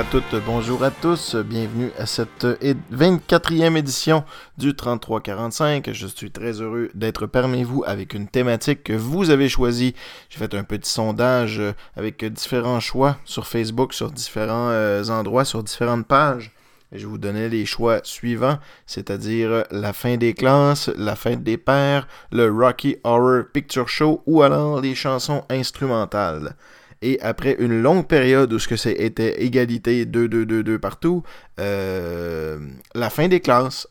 toutes, bonjour à tous, bienvenue à cette 24e édition du 3345. Je suis très heureux d'être parmi vous avec une thématique que vous avez choisie. J'ai fait un petit sondage avec différents choix sur Facebook, sur différents endroits, sur différentes pages. Et je vous donnais les choix suivants, c'est-à-dire la fin des classes, la fête des pères, le Rocky Horror Picture Show ou alors les chansons instrumentales. Et après une longue période où c'était égalité 2-2-2-2 partout, la fin des classes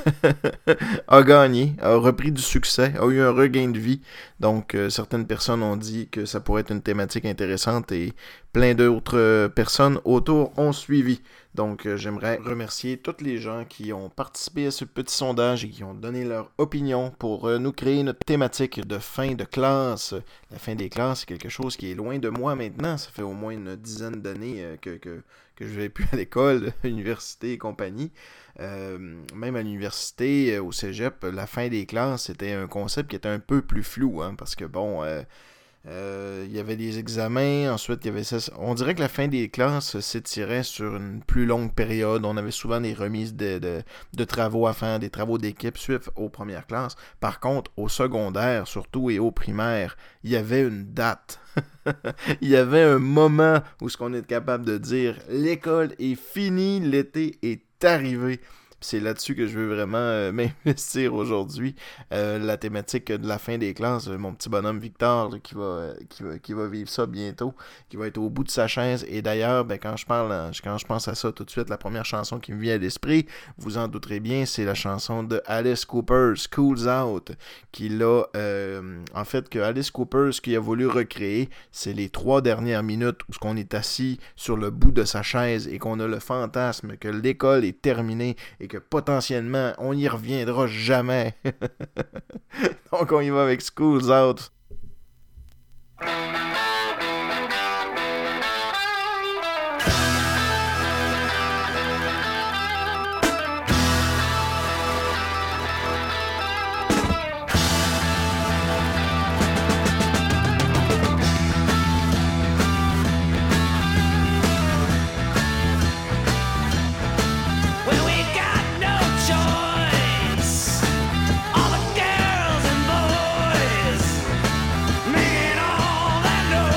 a gagné, a repris du succès, a eu un regain de vie. Donc, certaines personnes ont dit que ça pourrait être une thématique intéressante et plein d'autres personnes autour ont suivi. Donc, j'aimerais remercier tous les gens qui ont participé à ce petit sondage et qui ont donné leur opinion pour nous créer notre thématique de fin de classe. La fin des classes, c'est quelque chose qui est loin de moi maintenant. Ça fait au moins une dizaine d'années que je ne vais plus à l'école, université et compagnie. Même à l'université, au cégep, la fin des classes, c'était un concept qui était un peu plus flou, hein, parce que bon... il y avait des examens, ensuite il y avait ça. On dirait que la fin des classes s'étirait sur une plus longue période. On avait souvent des remises de travaux à faire, des travaux d'équipe suite aux premières classes. Par contre, au secondaire surtout et au primaire, il y avait une date. Il y avait un moment où ce qu'on est capable de dire l'école est finie, l'été est arrivé. C'est là-dessus que je veux vraiment m'investir aujourd'hui. La thématique de la fin des classes, mon petit bonhomme Victor là, qui va vivre ça bientôt, qui va être au bout de sa chaise. Et d'ailleurs, quand je pense à ça tout de suite, la première chanson qui me vient à l'esprit, vous en douterez bien, c'est la chanson de Alice Cooper, School's Out, en fait, que Alice Cooper, ce qu'il a voulu recréer, c'est les 3 dernières minutes où on est assis sur le bout de sa chaise et qu'on a le fantasme que l'école est terminée et que potentiellement, on n'y reviendra jamais. Donc, on y va avec School's Out. All the girls and boys making all that noise.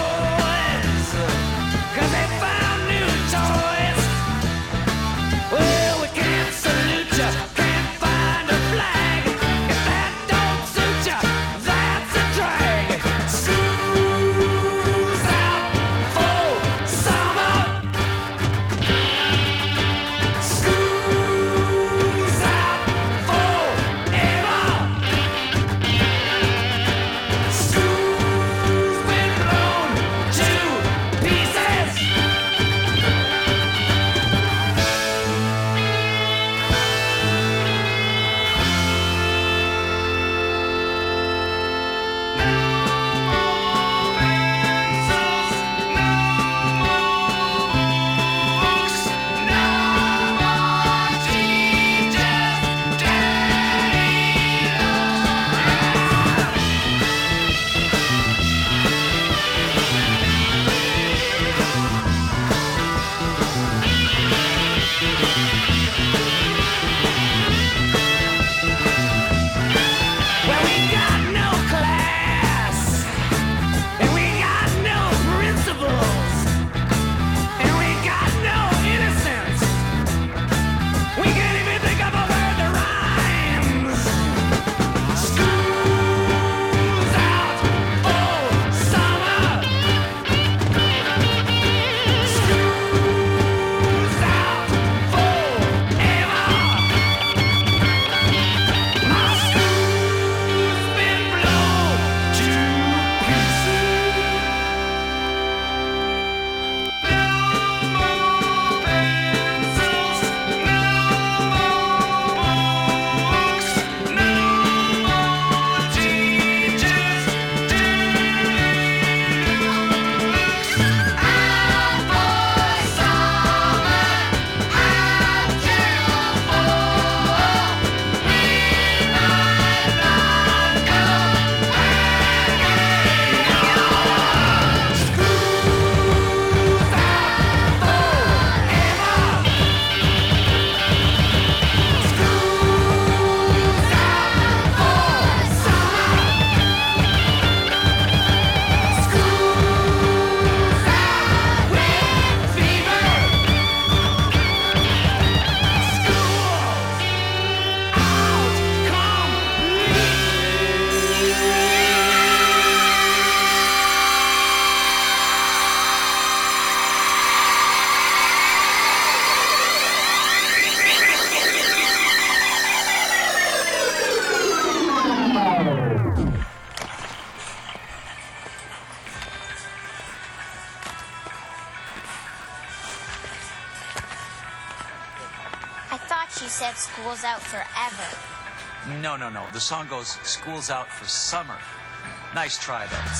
She said school's out forever. No. The song goes, school's out for summer. Nice try, though.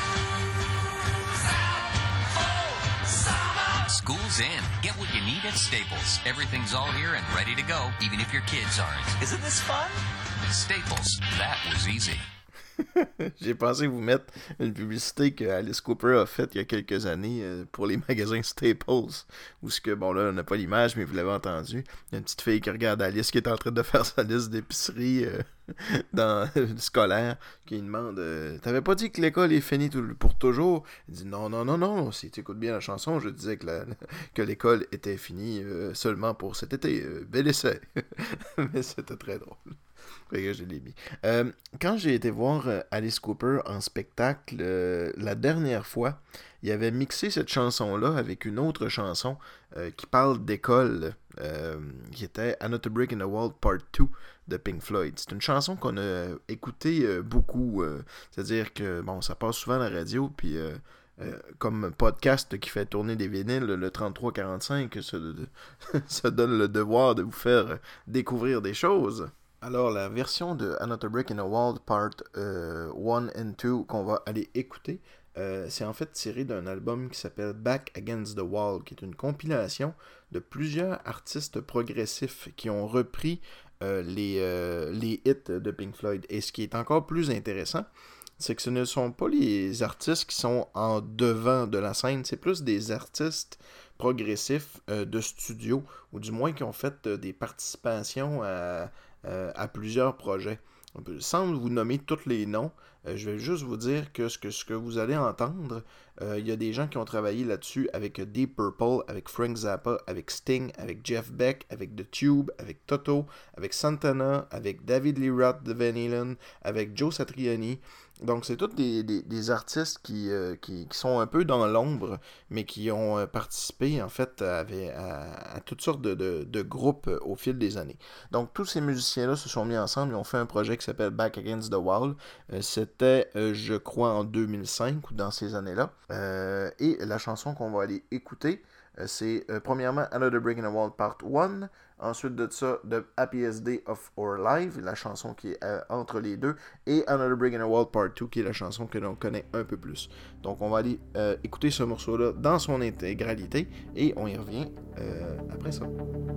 School's in. Get what you need at Staples. Everything's all here and ready to go, even if your kids aren't. Isn't this fun? Staples. That was easy. J'ai pensé vous mettre une publicité que Alice Cooper a faite il y a quelques années pour les magasins Staples, où ce que, bon là, on n'a pas l'image, mais vous l'avez entendu. Il y a une petite fille qui regarde Alice qui est en train de faire sa liste d'épicerie dans scolaire, qui lui demande t'avais pas dit que l'école est finie pour toujours? Il dit non, si tu écoutes bien la chanson, je disais que l'école était finie seulement pour cet été. Bel essai. Mais c'était très drôle. Fait que je l'ai mis. Quand j'ai été voir Alice Cooper en spectacle, la dernière fois, il avait mixé cette chanson-là avec une autre chanson qui parle d'école, qui était Another Brick in the Wall Part 2 de Pink Floyd. C'est une chanson qu'on a écoutée beaucoup, c'est-à-dire que, bon, ça passe souvent à la radio, puis... comme podcast qui fait tourner des vinyles, le 3345 se donne le devoir de vous faire découvrir des choses. Alors, la version de Another Brick in the Wall Part 1 and 2 qu'on va aller écouter, c'est en fait tiré d'un album qui s'appelle Back Against the Wall, qui est une compilation de plusieurs artistes progressifs qui ont repris les hits de Pink Floyd. Et ce qui est encore plus intéressant, c'est que ce ne sont pas les artistes qui sont en devant de la scène, c'est plus des artistes progressifs de studio, ou du moins qui ont fait des participations à plusieurs projets. Sans vous nommer tous les noms, je vais juste vous dire que ce que vous allez entendre, il y a des gens qui ont travaillé là-dessus avec Deep Purple, avec Frank Zappa, avec Sting, avec Jeff Beck, avec The Tube, avec Toto, avec Santana, avec David Lee Roth de Van Halen, avec Joe Satriani. Donc c'est tous des artistes qui sont un peu dans l'ombre, mais qui ont participé en fait à toutes sortes de groupes au fil des années. Donc tous ces musiciens-là se sont mis ensemble et ont fait un projet qui s'appelle Back Against the Wall. C'était, je crois, en 2005 ou dans ces années-là. Et la chanson qu'on va aller écouter, c'est premièrement Another Brick in the Wall Part 1, ensuite de ça The Happiest Day of Our Life, la chanson qui est entre les deux, et Another Brick in the Wall Part 2 qui est la chanson que l'on connaît un peu plus. Donc on va aller écouter ce morceau-là dans son intégralité et on y revient après ça.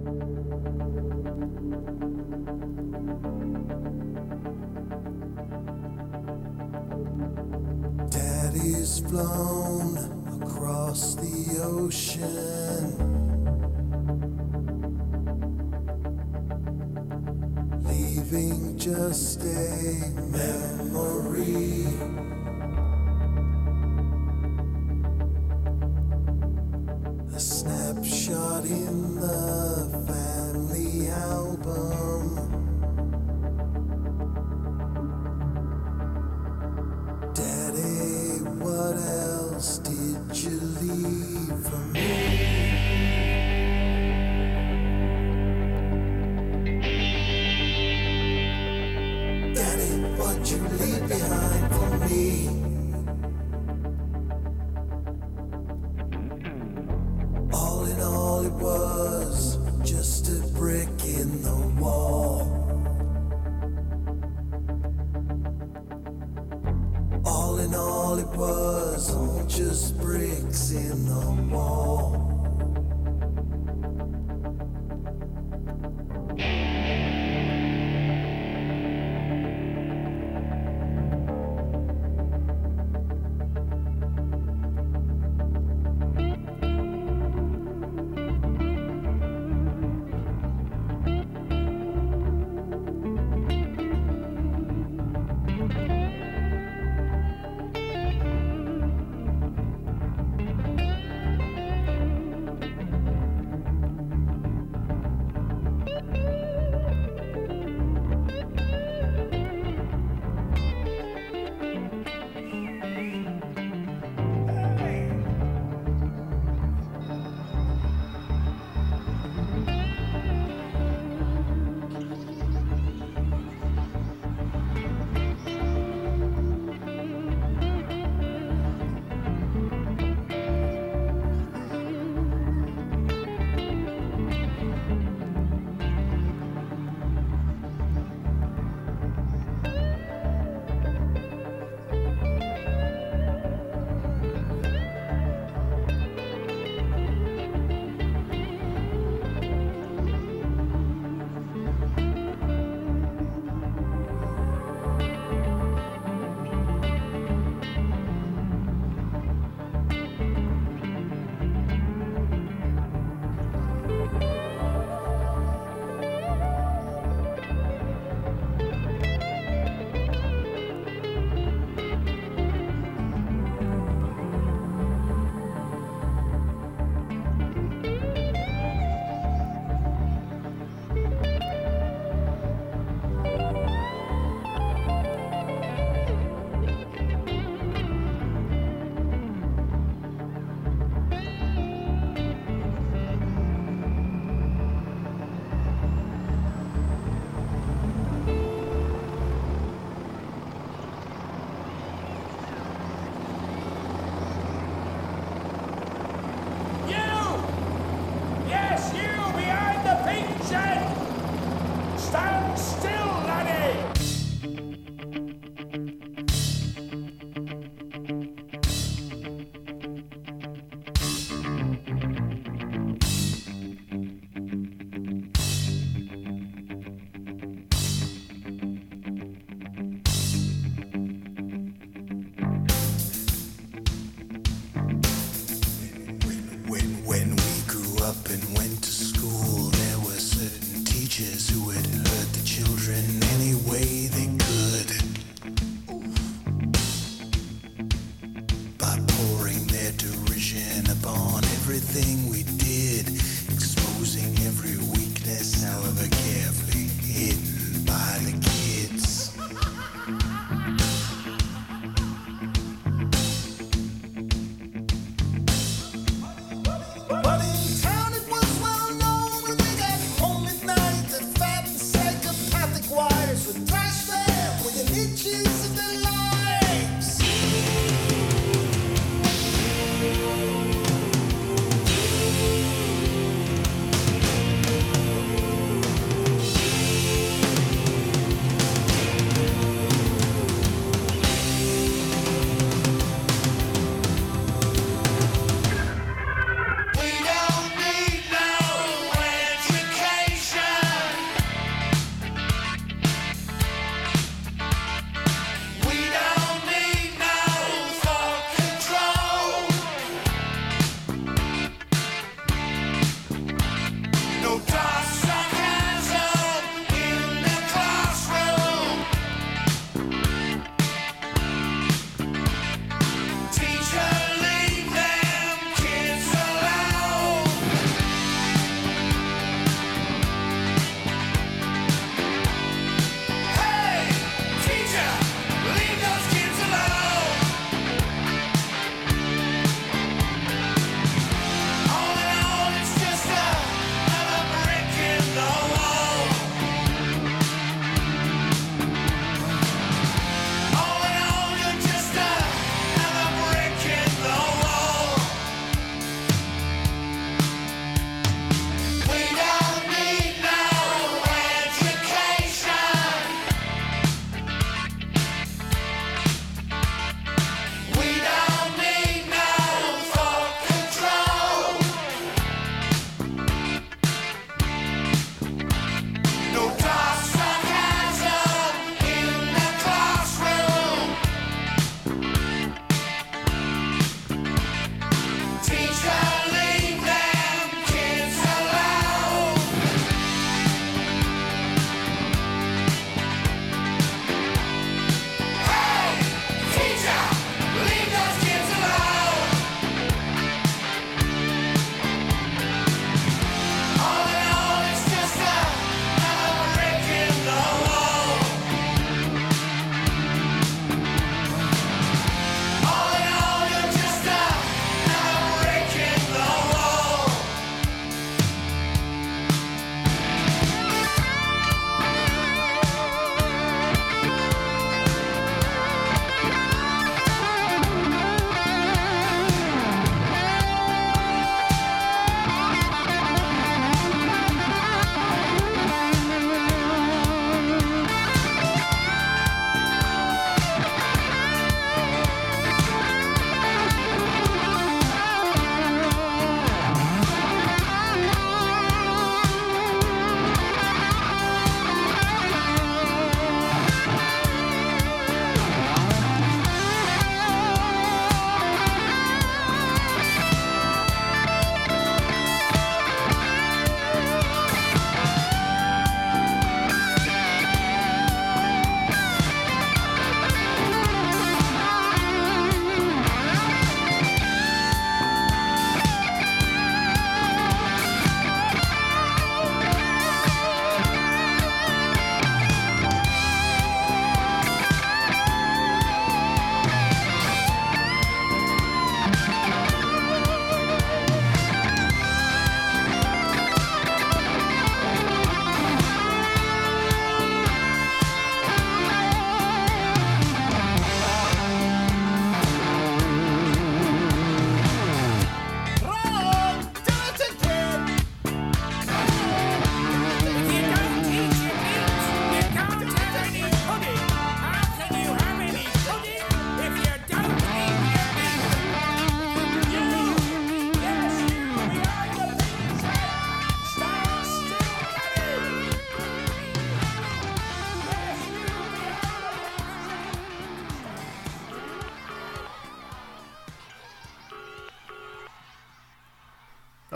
Daddy's flown across the ocean, leaving just a memory. A snapshot in the family album. Daddy, what else did you leave for me? Daddy, what'd you leave behind for me? said! Stand still, laddie! When we grew up and went to school, there were certain teachers who had hurt the children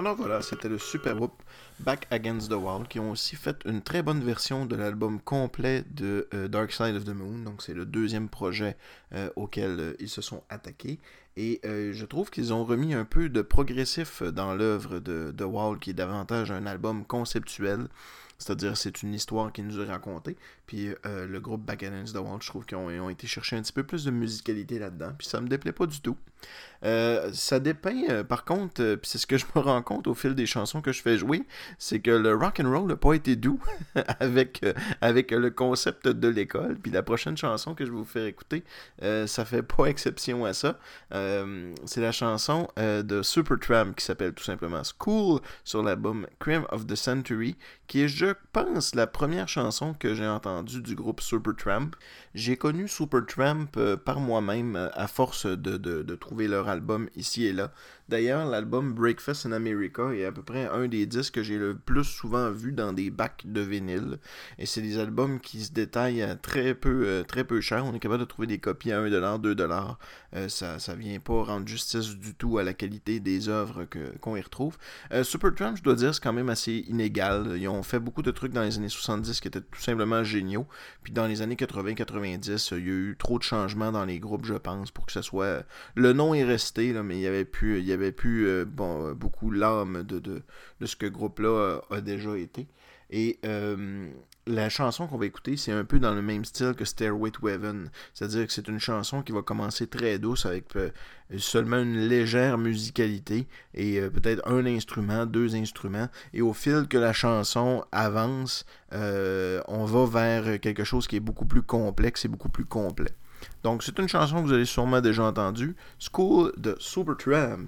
Alors voilà, c'était le super groupe Back Against the Wall qui ont aussi fait une très bonne version de l'album complet de Dark Side of the Moon. Donc c'est le deuxième projet auquel ils se sont attaqués. Et je trouve qu'ils ont remis un peu de progressif dans l'œuvre de The Wall qui est davantage un album conceptuel. C'est-à-dire, c'est une histoire qui nous est racontée. Puis le groupe Back Against the Wall, je trouve qu'ils ont été chercher un petit peu plus de musicalité là-dedans. Puis ça me déplaît pas du tout. Ça dépeint, par contre, puis c'est ce que je me rends compte au fil des chansons que je fais jouer, c'est que le rock and roll n'a pas été doux avec le concept de l'école. Puis la prochaine chanson que je vais vous faire écouter, ça fait pas exception à ça. C'est la chanson de Supertramp qui s'appelle tout simplement School sur l'album Crime of the Century, qui est, je pense, la première chanson que j'ai entendue du groupe Supertramp. J'ai connu Supertramp par moi-même à force de trouver leur album ici et là. D'ailleurs, l'album Breakfast in America est à peu près un des disques que j'ai le plus souvent vu dans des bacs de vinyle. Et c'est des albums qui se détaillent à très peu cher. On est capable de trouver des copies à 1$, 2$. Ça vient pas rendre justice du tout à la qualité des œuvres qu'on y retrouve. Supertramp, je dois dire, c'est quand même assez inégal. Ils ont fait beaucoup de trucs dans les années 70 qui étaient tout simplement géniaux. Puis dans les années 80-90, il y a eu trop de changements dans les groupes, je pense, pour que ça soit... Le nom est resté, là, mais il y avait plus beaucoup l'âme de ce que groupe-là a déjà été. Et la chanson qu'on va écouter, c'est un peu dans le même style que Stairway to Heaven. C'est-à-dire que c'est une chanson qui va commencer très douce avec seulement une légère musicalité et peut-être un instrument, 2 instruments. Et au fil que la chanson avance, on va vers quelque chose qui est beaucoup plus complexe et beaucoup plus complet. Donc c'est une chanson que vous avez sûrement déjà entendue, School de Supertramp.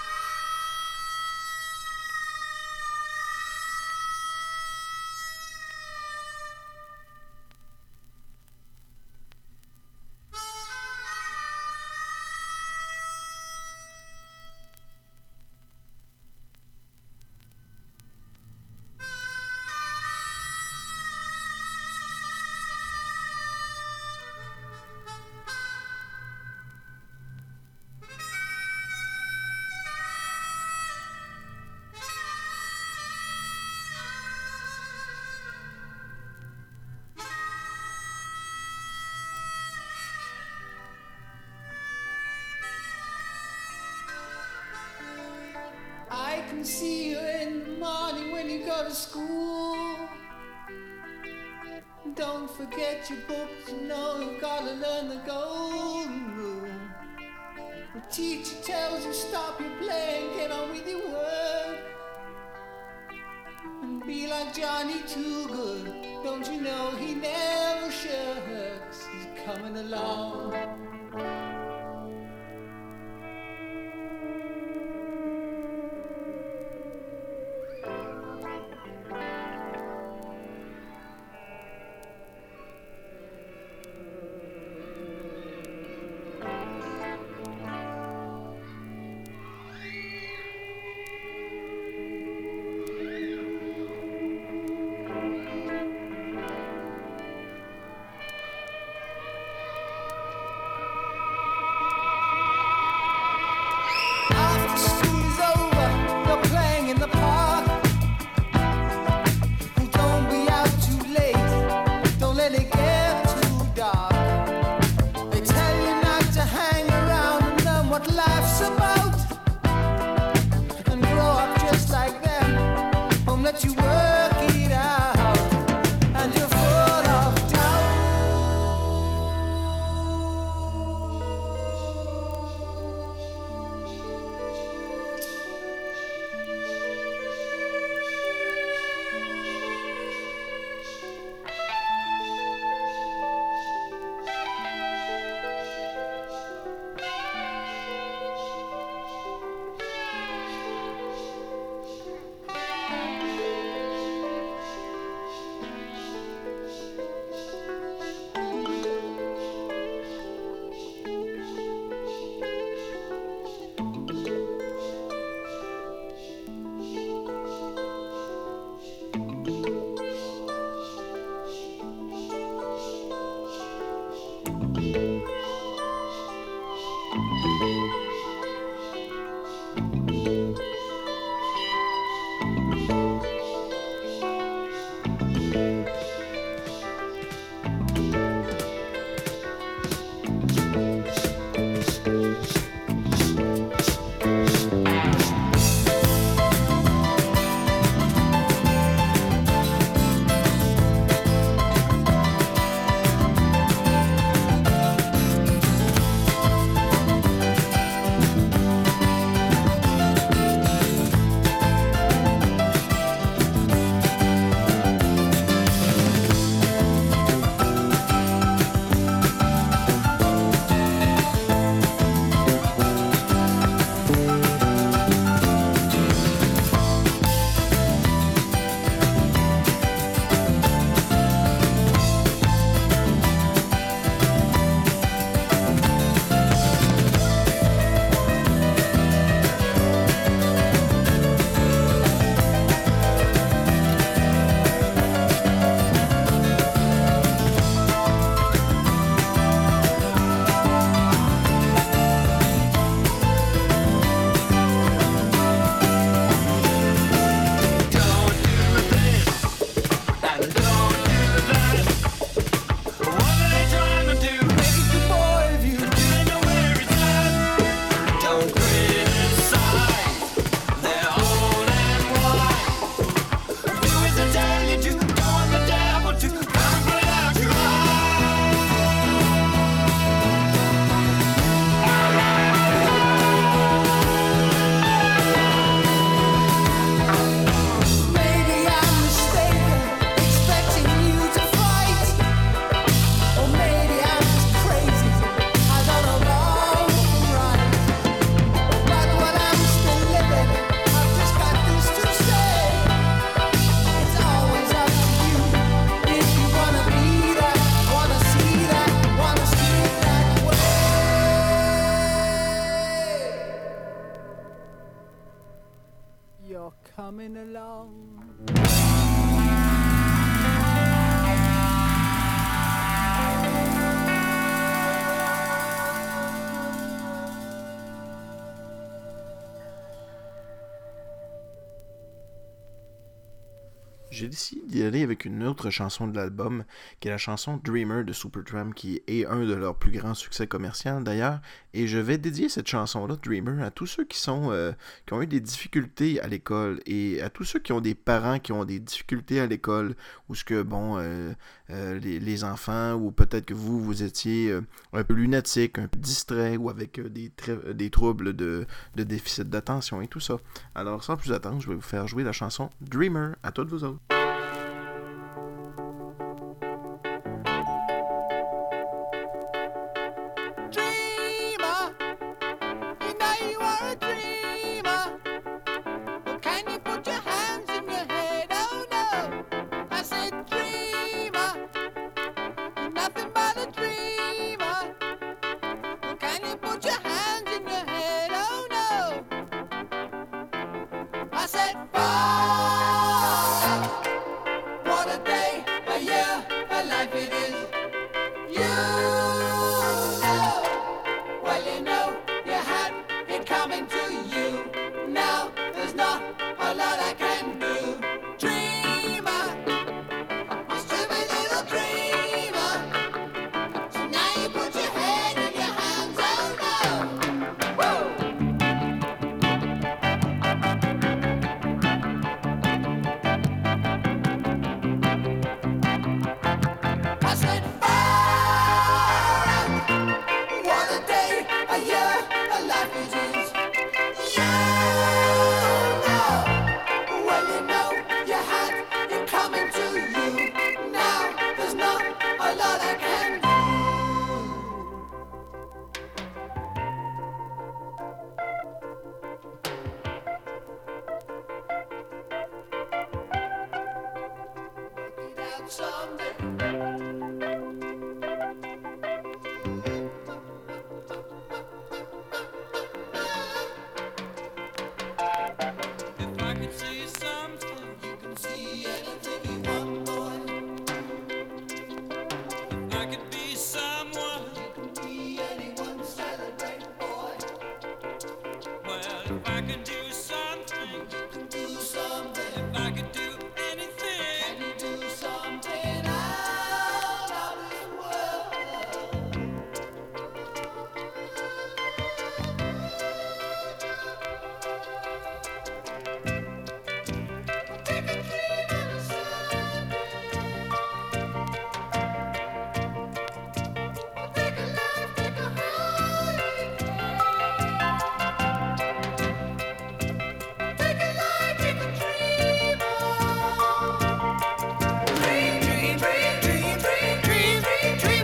I can see you in the morning when you go to school. Don't forget your books, you know you've gotta learn the golden rule. The teacher tells you stop your playing, get on with your work. And be like Johnny Too Good, don't you know he never shirks, he's coming along. J'ai décidé d'y aller avec une autre chanson de l'album, qui est la chanson Dreamer de Supertramp, qui est un de leurs plus grands succès commerciaux d'ailleurs. Et je vais dédier cette chanson-là, Dreamer, à tous ceux qui ont eu des difficultés à l'école et à tous ceux qui ont des parents qui ont des difficultés à l'école, ou ce que, les enfants, ou peut-être que vous étiez un peu lunatique, un peu distrait, ou avec des troubles de déficit d'attention et tout ça. Alors, sans plus attendre, je vais vous faire jouer la chanson Dreamer à toutes vous autres. Dreamer, you know you are a dreamer. But can you put your hands in your head? Oh no, I said dreamer, you're nothing but a dreamer. But can you put your hands in your head? Oh no, I said fire. What a day, a year, a life it is. You know, well you know you had it coming to you. Now there's not a lot I can do. Dreamer, you stupid little dreamer. So now you put your head in your hands, oh no. Woo! I said fire. What a day, a year, a life it is. You know, well you know you had it coming to you. Now there's not a lot I can do. Work it out someday. If I could see something, you can see anything you want, boy. If I could be someone, you can be anyone, celebrate, boy. Well, if I could do something, you can do something. If I could do anything, can you do something out of this world? Take a dream on a Sunday. Take a life, take a holiday. Take a life, take a dream on. Dream, dream, dream, dream, dream, dream, dream, dream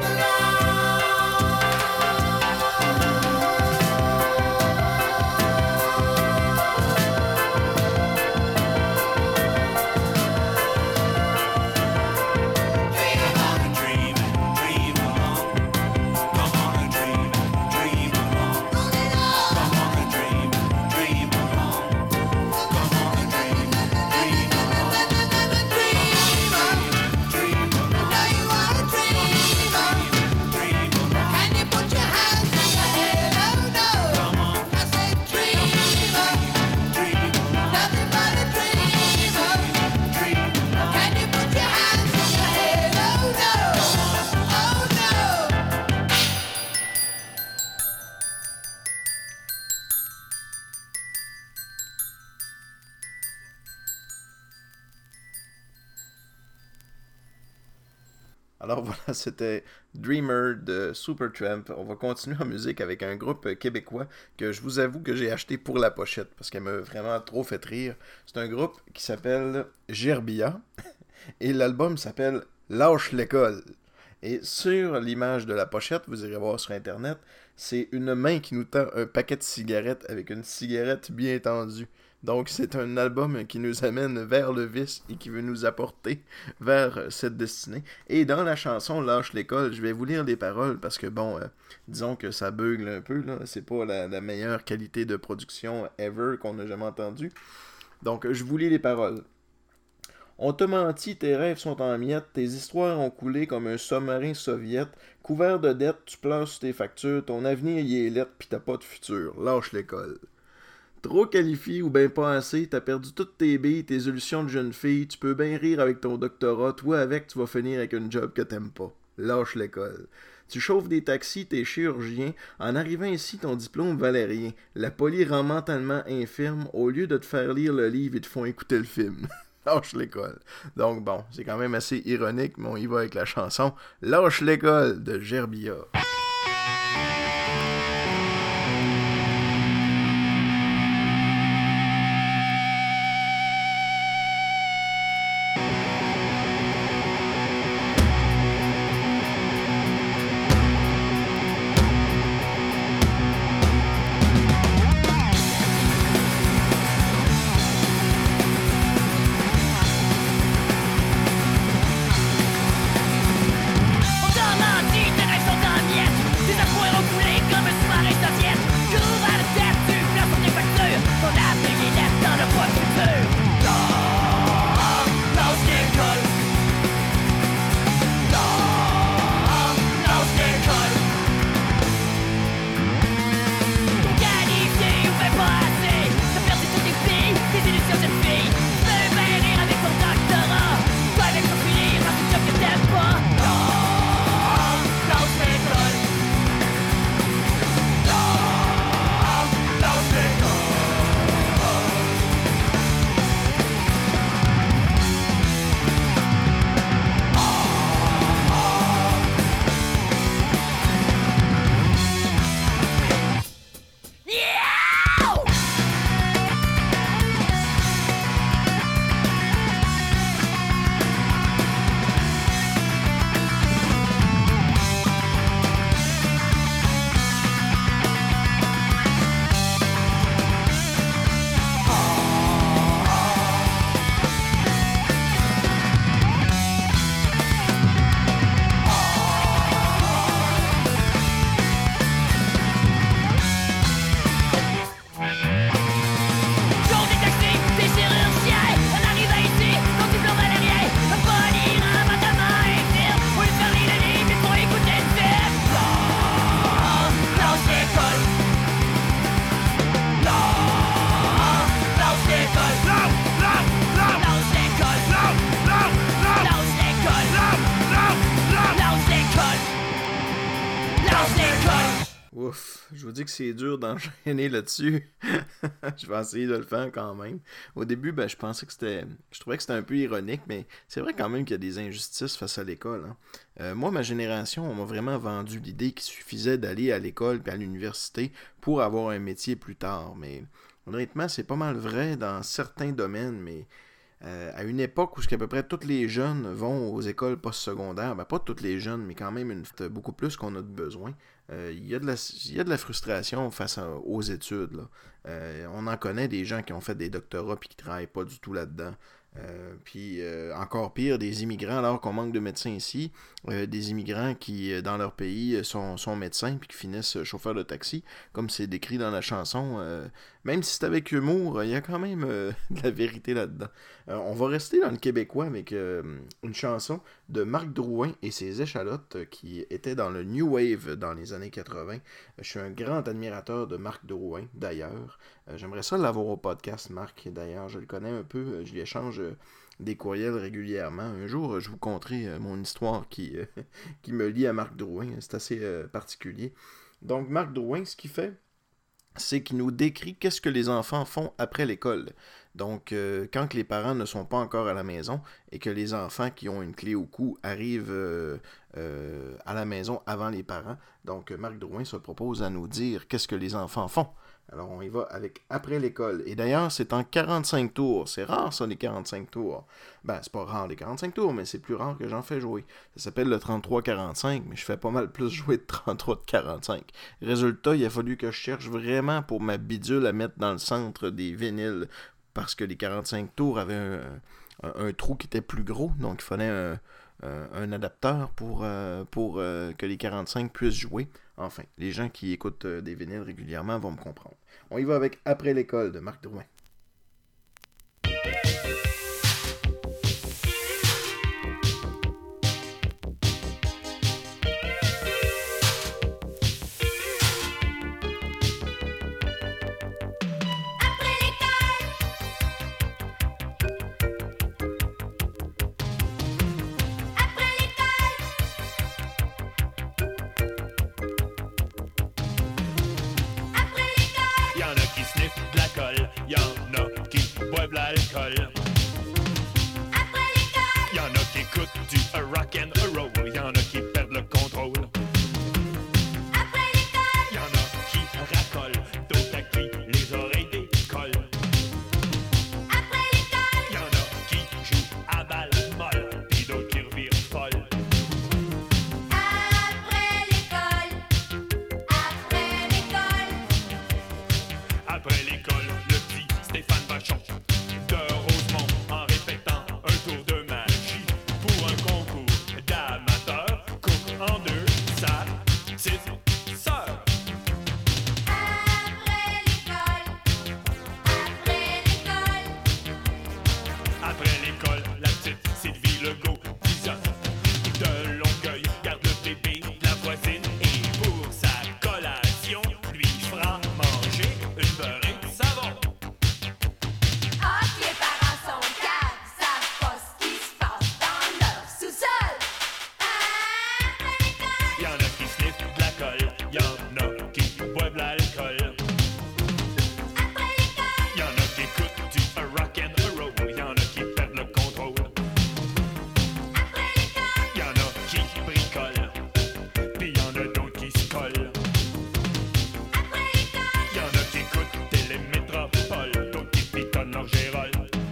Alors voilà, c'était Dreamer de Supertramp. On va continuer en musique avec un groupe québécois que je vous avoue que j'ai acheté pour la pochette parce qu'elle m'a vraiment trop fait rire. C'est un groupe qui s'appelle Gerbia et l'album s'appelle Lâche l'école. Et sur l'image de la pochette, vous irez voir sur internet, c'est une main qui nous tend un paquet de cigarettes avec une cigarette bien tendue. Donc c'est un album qui nous amène vers le vice et qui veut nous apporter vers cette destinée. Et dans la chanson Lâche l'école, je vais vous lire les paroles parce que disons que ça bugle un peu, là. C'est pas la meilleure qualité de production ever qu'on a jamais entendue. Donc je vous lis les paroles. On t'a menti, tes rêves sont en miettes, tes histoires ont coulé comme un sous-marin soviète, couvert de dettes, tu pleures sur tes factures, ton avenir y est lettre pis t'as pas de futur, lâche l'école. Trop qualifié ou ben pas assez, t'as perdu toutes tes billes, tes illusions de jeune fille, tu peux bien rire avec ton doctorat, toi avec tu vas finir avec une job que t'aimes pas. Lâche l'école. Tu chauffes des taxis, t'es chirurgien, en arrivant ici ton diplôme valait rien. La poly rend mentalement infirme, au lieu de te faire lire le livre, ils te font écouter le film. Lâche l'école. Donc bon, c'est quand même assez ironique, mais on y va avec la chanson Lâche l'école de Gerbia. On donne un titre, les rêves sont en miettes. Des affaires recoulées comme une soirée soviète. Cours à la tête, tu places sur tes factures. Ton avenir est net dans le poids du futur. Non, lâche l'école. Non, lâche l'école. T'es qualifié ou même pas assez. T'as perdu toutes tes filles, tes illusions de fille. Tu veux bien rire avec ton doctorat. Toi avec ton finir dans une job que t'aimes pas. Non, lâche l'école. Non, lâche l'école. Yeah! Jour des taxis, des chirurgiens. On arrive à ici, ton diplôme valait rien. Un poly rend mentalement infirme. Au lieu de faire lire le livre, ils font écouter le film. Non, lâche l'école. Non, lâche l'école. Lâche l'école. Lâche l'école. Lâche l'école. Lâche l'école. Ouf, je vous dis que c'est dur d'enchaîner là-dessus. Je vais essayer de le faire quand même. Au début, je pensais que je trouvais que c'était un peu ironique, mais c'est vrai quand même qu'il y a des injustices face à l'école. Moi, ma génération, on m'a vraiment vendu l'idée qu'il suffisait d'aller à l'école et à l'université pour avoir un métier plus tard. Mais honnêtement, c'est pas mal vrai dans certains domaines, mais à une époque où à peu près tous les jeunes vont aux écoles postsecondaires, pas tous les jeunes, mais quand même beaucoup plus qu'on a de besoin, il y a de la frustration face aux études. Là. On en connaît des gens qui ont fait des doctorats et qui travaillent pas du tout là-dedans. Puis encore pire, des immigrants, alors qu'on manque de médecins ici, des immigrants qui, dans leur pays, sont médecins puis qui finissent chauffeurs de taxi, comme c'est décrit dans la chanson. Même si c'est avec humour, il y a quand même de la vérité là-dedans. On va rester dans le québécois avec une chanson de Marc Drouin et ses échalotes qui étaient dans le New Wave dans les années 80. Je suis un grand admirateur de Marc Drouin, d'ailleurs. J'aimerais ça l'avoir au podcast, Marc, d'ailleurs. Je le connais un peu, je lui échange des courriels régulièrement. Un jour, je vous conterai mon histoire qui me lie à Marc Drouin. C'est assez particulier. Donc, Marc Drouin, ce qu'il fait, c'est qu'il nous décrit qu'est-ce que les enfants font après l'école. Donc, quand les parents ne sont pas encore à la maison et que les enfants qui ont une clé au cou arrivent à la maison avant les parents. Donc, Marc Drouin se propose à nous dire qu'est-ce que les enfants font. Alors, on y va avec après l'école. Et d'ailleurs, c'est en 45 tours. C'est rare, ça, les 45 tours. C'est pas rare, les 45 tours, mais c'est plus rare que j'en fais jouer. Ça s'appelle le 33-45, mais je fais pas mal plus jouer de 33 de 45. Résultat, il a fallu que je cherche vraiment pour ma bidule à mettre dans le centre des vinyles, parce que les 45 tours avaient un trou qui était plus gros, donc il fallait un adapteur pour que les 45 puissent jouer. Enfin, les gens qui écoutent des vinyles régulièrement vont me comprendre. On y va avec Après l'école de Marc Drouin. l'école. Après l'école, Y en a qui écoutent du rock and roll, y en a qui perdent le contrôle. après l'école, Y en a qui racolent, d'autres à qui les oreilles décollent. après l'école, Y en a qui jouent à balle molle, pis d'autres qui revirent folles. après l'école, après l'école, Après l'école, le petit Stéphane Vachon de Rosemont en répétant un tour de magie pour un concours d'amateurs coupe en deux sa petite sœur. après l'école, après l'école, Après l'école, la petite Sylvie Legault d'isote de Longueuil garde le bébé de la voisine et pour sa collation lui fera manger une beurrée de savon. ah, que les parents sont caves, savent pas ce qui se passe dans leur sous-sol. Après l'école, Y en a qui sniffent de la colle, y en a qui boivent de l'alcool. après l'école, Y en a qui écoutent du rock and roll, y en a qui perdent le contrôle. après l'école, Y en a qui bricolent, puis y en a d'autres qui se collent. après l'école, Y en a qui écoutent Télémétropole, d'autres qui pitonnent leur gérole.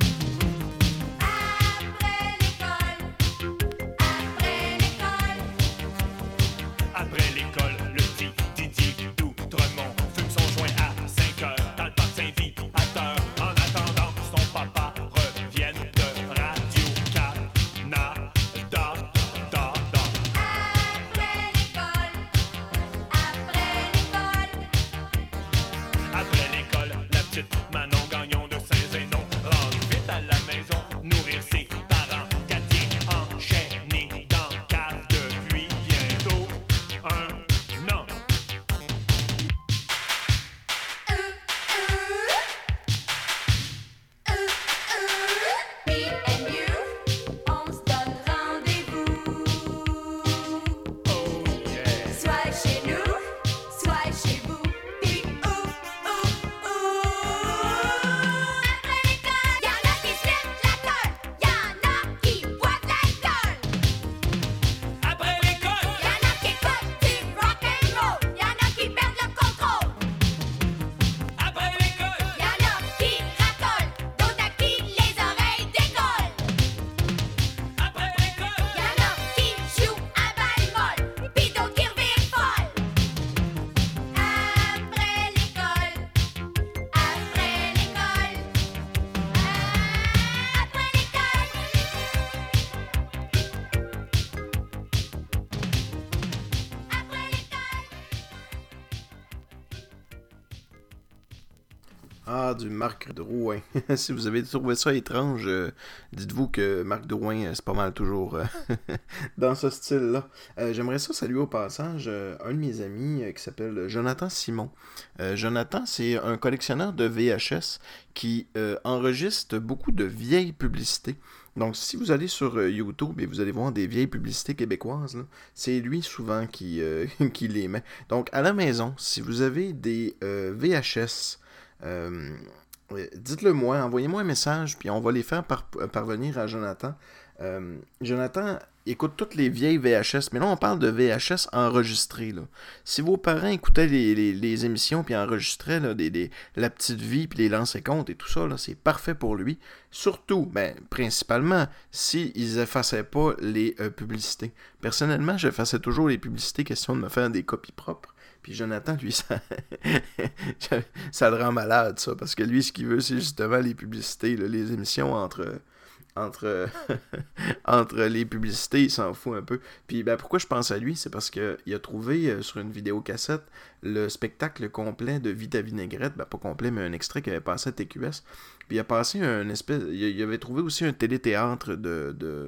après l'école, après l'école, Après l'école, le petit Didier d'Outremont fume son joint à 5 heures dans le parc Saint-Viateur en attendant que son papa revienne de Radio-Canada. après l'école, après l'école, Après l'école, la petite Manon Gagnon de Saint-Zénon rentre vite à la maison nourrir ses parents. Gatier enchaîné dans la cave depuis bientôt un an. Me and you, on se donne rendez-vous. Oh yeah. Soit chez nous, soit chez vous. Puis après l'école, y'en a qui sniffent la colle, y'en a qui boivent de l'alcool. Après l'école, Y'en a qui écoutent du rock'n'roll, y'en a qui perdent le contrôle. après l'école, Y'en a qui racolent, d'autres à qui les oreilles décollent. après l'école, Y'en a qui jouent à balle molle, pis d'autres qui revirent folles. Après l'école, après l'école, après l'école, après l'école. Ah, du Marc Drouin. Si vous avez trouvé ça étrange, dites-vous que Marc Drouin, c'est pas mal toujours dans ce style-là. J'aimerais ça saluer au passage un de mes amis qui s'appelle Jonathan Simon. Jonathan, c'est un collectionneur de VHS qui enregistre beaucoup de vieilles publicités. Donc, si vous allez sur YouTube et vous allez voir des vieilles publicités québécoises, là, c'est lui souvent qui les met. Donc, à la maison, si vous avez des VHS, dites-le moi, envoyez-moi un message, puis on va les faire parvenir à Jonathan. Jonathan écoute toutes les vieilles VHS, mais là on parle de VHS enregistrées. Là. Si vos parents écoutaient les émissions puis enregistraient là, La Petite Vie puis les Lancers Comptes et tout ça, là, c'est parfait pour lui. Surtout, principalement, s'ils effaçaient pas les publicités. Personnellement, j'effaçais toujours les publicités, question de me faire des copies propres. Puis Jonathan, lui, ça le rend malade, ça, parce que lui, ce qu'il veut, c'est justement les publicités, là, les émissions entre les publicités, il s'en fout un peu. Puis pourquoi je pense à lui, c'est parce qu'il a trouvé sur une vidéocassette le spectacle complet de Vita Vinaigrette, pas complet, mais un extrait qui avait passé à TQS. Puis il a passé il avait trouvé aussi un téléthéâtre de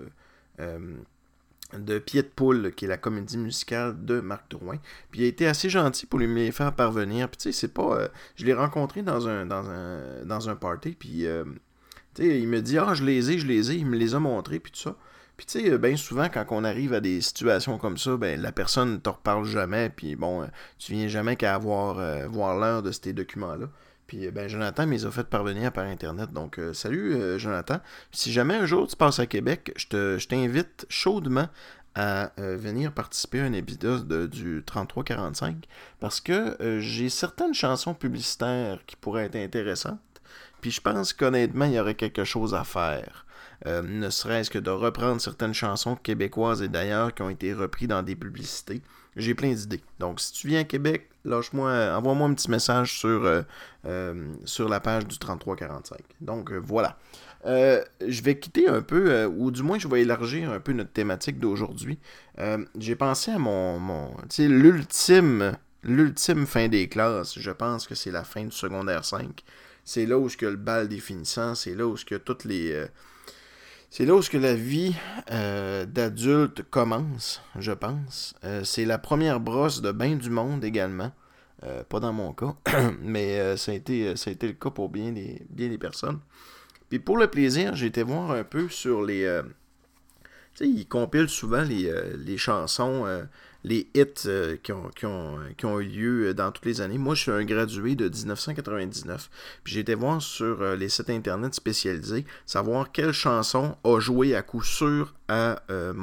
Pied de Poule, qui est la comédie musicale de Marc Drouin. Puis il a été assez gentil pour lui me les faire parvenir. Puis tu sais, c'est pas... je l'ai rencontré dans un party, puis... il me dit « Ah, je les ai, il me les a montrés, puis tout ça. » Puis tu sais, bien souvent, quand on arrive à des situations comme ça, la personne ne te reparle jamais, puis bon, tu viens jamais qu'à voir l'heure de ces documents-là. Puis Jonathan me les a fait parvenir par Internet. Donc, salut Jonathan. Si jamais un jour tu passes à Québec, je t'invite chaudement à venir participer à un épisode du 3345 parce que j'ai certaines chansons publicitaires qui pourraient être intéressantes. Puis je pense qu'honnêtement, il y aurait quelque chose à faire. Ne serait-ce que de reprendre certaines chansons québécoises et d'ailleurs qui ont été reprises dans des publicités. J'ai plein d'idées. Donc, si tu viens à Québec, lâche-moi, envoie-moi un petit message sur la page du 3345. Donc, voilà. Je vais quitter un peu, ou du moins, je vais élargir un peu notre thématique d'aujourd'hui. J'ai pensé à tu sais, l'ultime fin des classes. Je pense que c'est la fin du secondaire 5. C'est là où le bal des finissants, c'est là où toutes les... c'est là où la vie d'adulte commence, je pense. C'est la première brosse de bain du monde également. Pas dans mon cas, mais ça a été le cas pour bien des personnes. Puis pour le plaisir, j'ai été voir un peu sur les... tu sais, ils compilent souvent les chansons, les hits qui ont eu lieu dans toutes les années. Moi, je suis un gradué de 1999. Puis j'ai été voir sur les sites internet spécialisés, savoir quelle chanson a joué à coup sûr à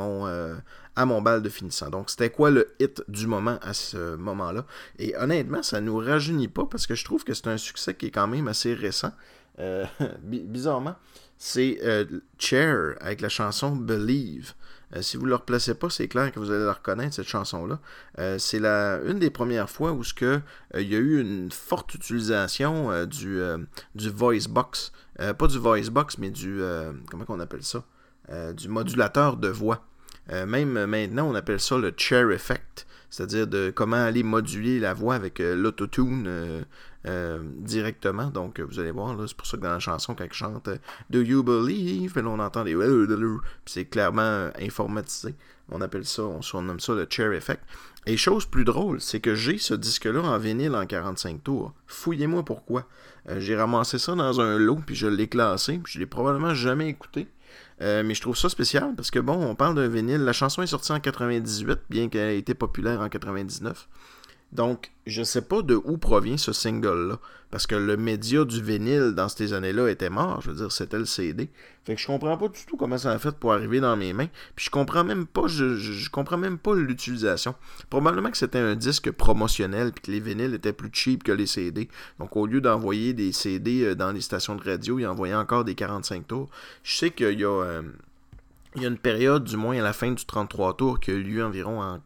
mon bal de finissant. Donc, c'était quoi le hit du moment à ce moment-là? Et honnêtement, ça nous rajeunit pas parce que je trouve que c'est un succès qui est quand même assez récent. Bizarrement, c'est Cher avec la chanson Believe. Si vous ne le replacez pas, c'est clair que vous allez la reconnaître, cette chanson-là. C'est une des premières fois où il y a eu une forte utilisation du voice box. Pas du voice box, mais comment on appelle ça? Du modulateur de voix. Même maintenant, on appelle ça le Cher Effect. C'est-à-dire de comment aller moduler la voix avec l'autotune directement. Donc, vous allez voir, là, c'est pour ça que dans la chanson, quand elle chante « Do you believe? » on entend des « puis c'est clairement informatisé. On surnomme ça le Cher Effect. Et chose plus drôle, c'est que j'ai ce disque-là en vinyle en 45 tours. Fouillez-moi pourquoi. J'ai ramassé ça dans un lot, puis je l'ai classé, puis je l'ai probablement jamais écouté. Mais je trouve ça spécial parce que bon, on parle d'un vinyle. La chanson est sortie en 98, bien qu'elle ait été populaire en 99. Donc, je sais pas de où provient ce single-là. Parce que le média du vinyle dans ces années-là était mort. Je veux dire, c'était le CD. Fait que je comprends pas du tout comment ça a fait pour arriver dans mes mains. Puis je comprends même pas, je comprends même pas l'utilisation. Probablement que c'était un disque promotionnel puis que les vinyles étaient plus cheap que les CD. Donc, au lieu d'envoyer des CD dans les stations de radio, ils envoyaient encore des 45 tours. Je sais qu'il y a... il y a une période, du moins à la fin du 33 tours, qui a eu lieu environ en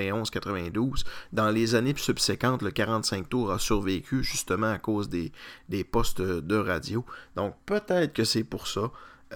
91-92. Dans les années subséquentes, le 45 tours a survécu justement à cause des postes de radio. Donc peut-être que c'est pour ça.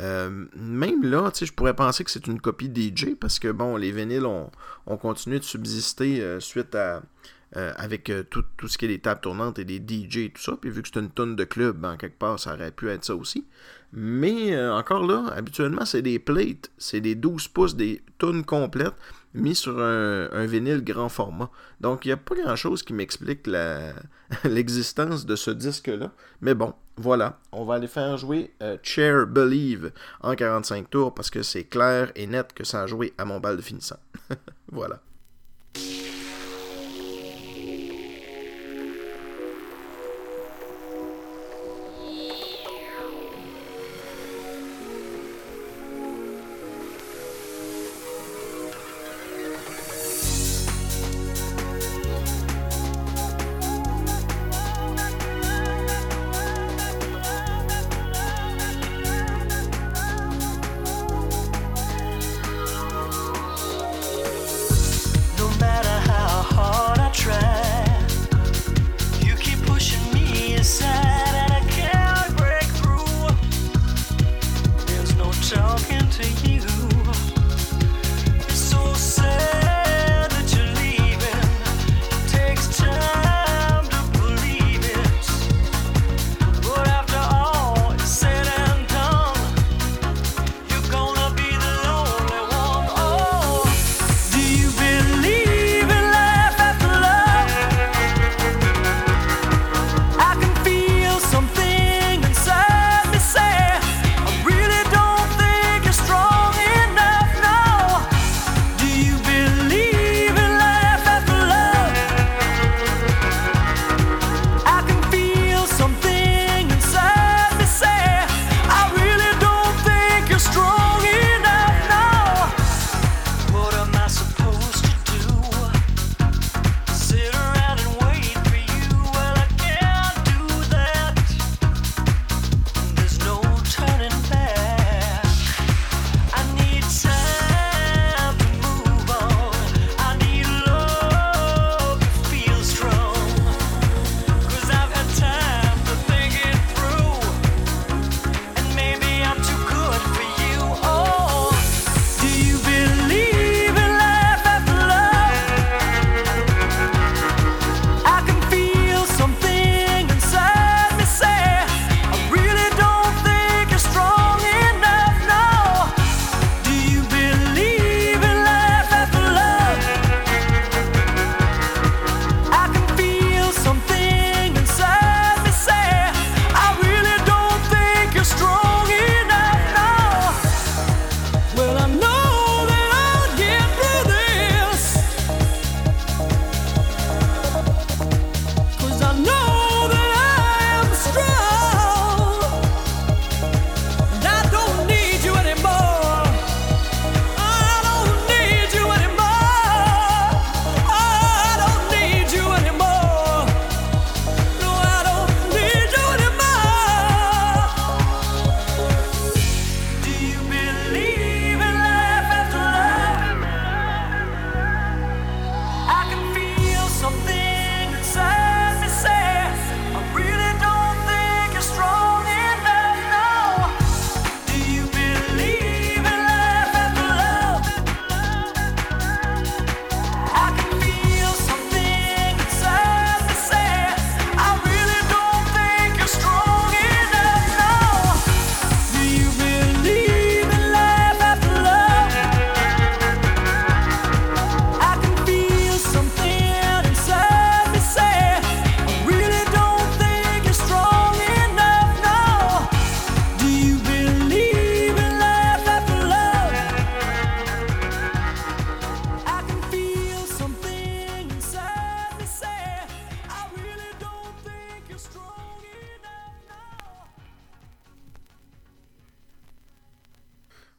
Même là, je pourrais penser que c'est une copie DJ parce que bon, les vinyles ont continué de subsister suite à... avec tout ce qui est des tables tournantes et des DJ et tout ça. Puis vu que c'est une tonne de club, en quelque part, ça aurait pu être ça aussi. Mais encore là, habituellement, c'est des plates. C'est des 12 pouces, des tonnes complètes mis sur un vinyle grand format. Donc, il n'y a pas grand-chose qui m'explique l'existence de ce disque-là. Mais bon, voilà. On va aller faire jouer Cher Believe en 45 tours parce que c'est clair et net que ça a joué à mon bal de finissant. Voilà.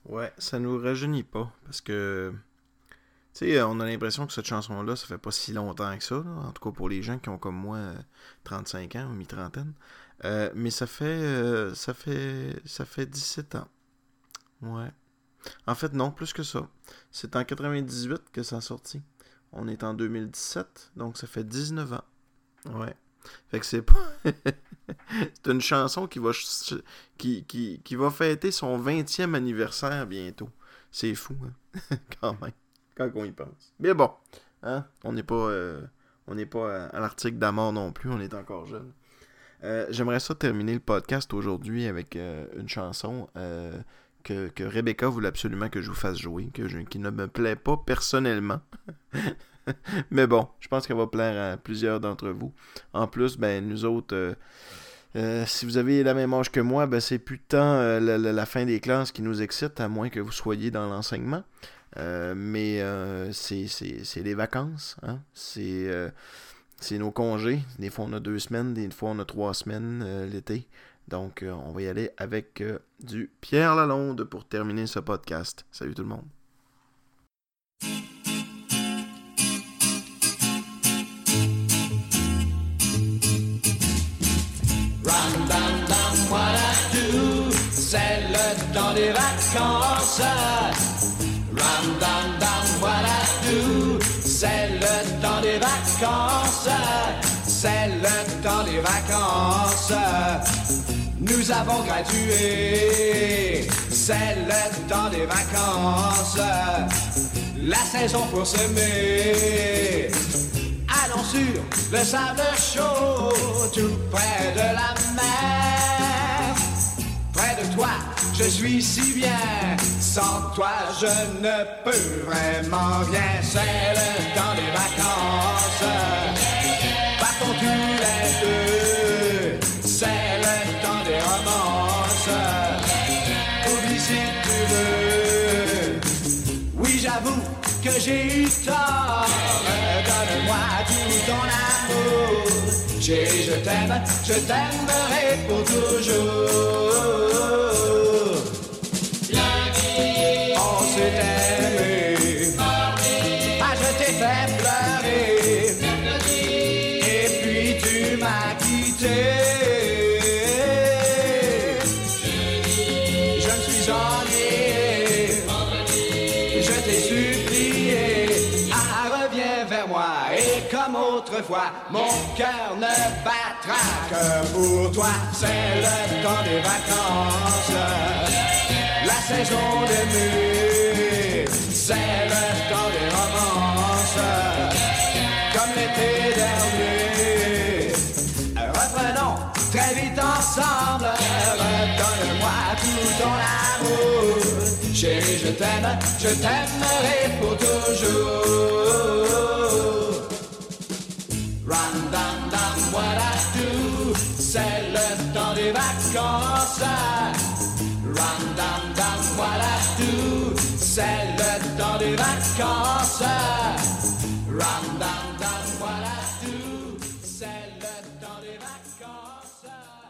Ouais, ça nous rajeunit pas. Parce que, tu sais, on a l'impression que cette chanson-là, ça fait pas si longtemps que ça. Là. En tout cas, pour les gens qui ont comme moi 35 ans ou mi-trentaine. Mais ça fait 17 ans. Ouais. En fait, non, plus que ça. C'est en 98 que ça a sorti. On est en 2017, donc ça fait 19 ans. Ouais. Fait que c'est pas... c'est une chanson qui va fêter son 20e anniversaire bientôt. C'est fou, hein? Quand même. Quand on y pense. Mais bon, hein? On n'est pas à l'article d'amour non plus, on est encore jeune. J'aimerais ça terminer le podcast aujourd'hui avec une chanson que Rebecca voulait absolument que je vous fasse jouer, qui ne me plaît pas personnellement. Mais bon, je pense qu'elle va plaire à plusieurs d'entre vous. En plus, ben nous autres, si vous avez la même âge que moi, ben c'est plus tant la fin des classes qui nous excite, à moins que vous soyez dans l'enseignement. Mais c'est les vacances, hein? C'est nos congés. Des fois on a 2 semaines, des fois on a 3 semaines l'été. Donc on va y aller avec du Pierre Lalonde pour terminer ce podcast. Salut tout le monde. Ram dam dam, what I do, c'est le temps des vacances. Ram dam dam, what I do, c'est le temps des vacances. C'est le temps des vacances. Nous avons gradué. C'est le temps des vacances. La saison pour semer. Allons sur le sable chaud, tout près de la mer. Près de toi, je suis si bien. Sans toi, je ne peux vraiment rien. C'est le temps des vacances. Partons tous les deux. C'est le temps des romances. Oublie si tu veux. Oui, j'avoue que j'ai eu tort. Donne-moi tout ton amour. Chérie, je t'aime, je t'aimerai pour toujours. On s'est aimé. Ah, je t'ai fait pleurer. Et puis tu m'as quitté. Je me suis ennuyé. Je t'ai supplié. Ah, reviens vers moi. Et comme autrefois, mon cœur ne battra que pour toi. C'est le temps des vacances. La saison d'aimer, c'est le temps des romances. Comme l'été dernier, reprenons très vite ensemble. Redonne-moi tout ton amour. Chérie, je t'aime, je t'aimerai pour toujours. Ram dam dam, what I do, c'est le temps des vacances. Ram dam dam, what I do, c'est le temps des vacances. Ram dam dam, what I do, c'est le temps des vacances.